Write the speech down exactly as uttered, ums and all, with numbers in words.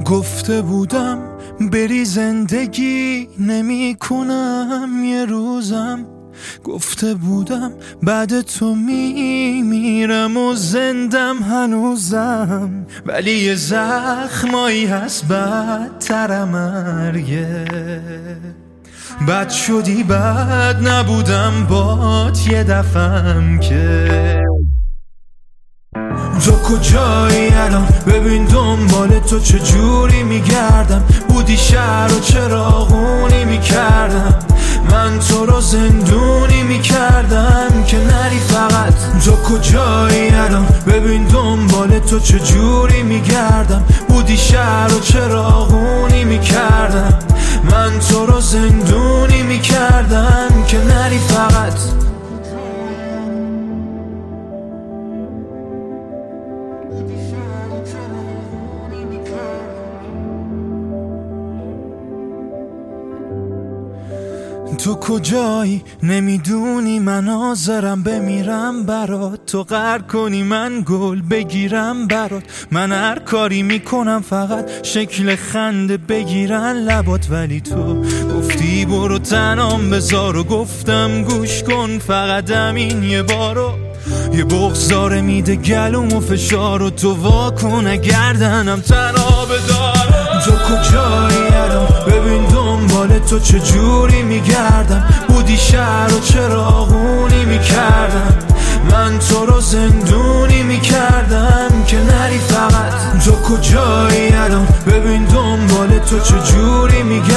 گفته بودم بری زندگی نمی کنم یه روزم، گفته بودم بعد تو می میرم و زندم هنوزم، ولی یه زخمایی هست بدتر مرگه. بد شدی بد نبودم بات یه دفعم که. تو کجایی الان؟ ببین دنبال تو چجوری میگردم، بودی شهر و چراغونی میکردم، من تو رو زندونی میکردم که نری فقط. تو کجایی الان؟ ببین دنبال تو چجوری میگردم، بودی شهر و چراغونی میکردم، من تو رو زندونی میکردم که نری فقط. تو کجایی؟ نمیدونی من حاضرم بمیرم برات، تو قهر کنی من گل بگیرم برات، من هر کاری میکنم فقط شکل خنده بگیرن لبات، ولی تو گفتی برو تنام بذار و گفتم گوش کن فقط همین یه بارو. یه بغضاره میده گلوم و فشار و تو واکن گردنم تنها بدار. تو کجایی الان؟ ببین دنبال تو چجوری میگردم، بودی شهر و چراغونی میکردم، من تو رو زندونی میکردم که نری فقط. تو کجایی الان؟ ببین دنبال تو چجوری میگردم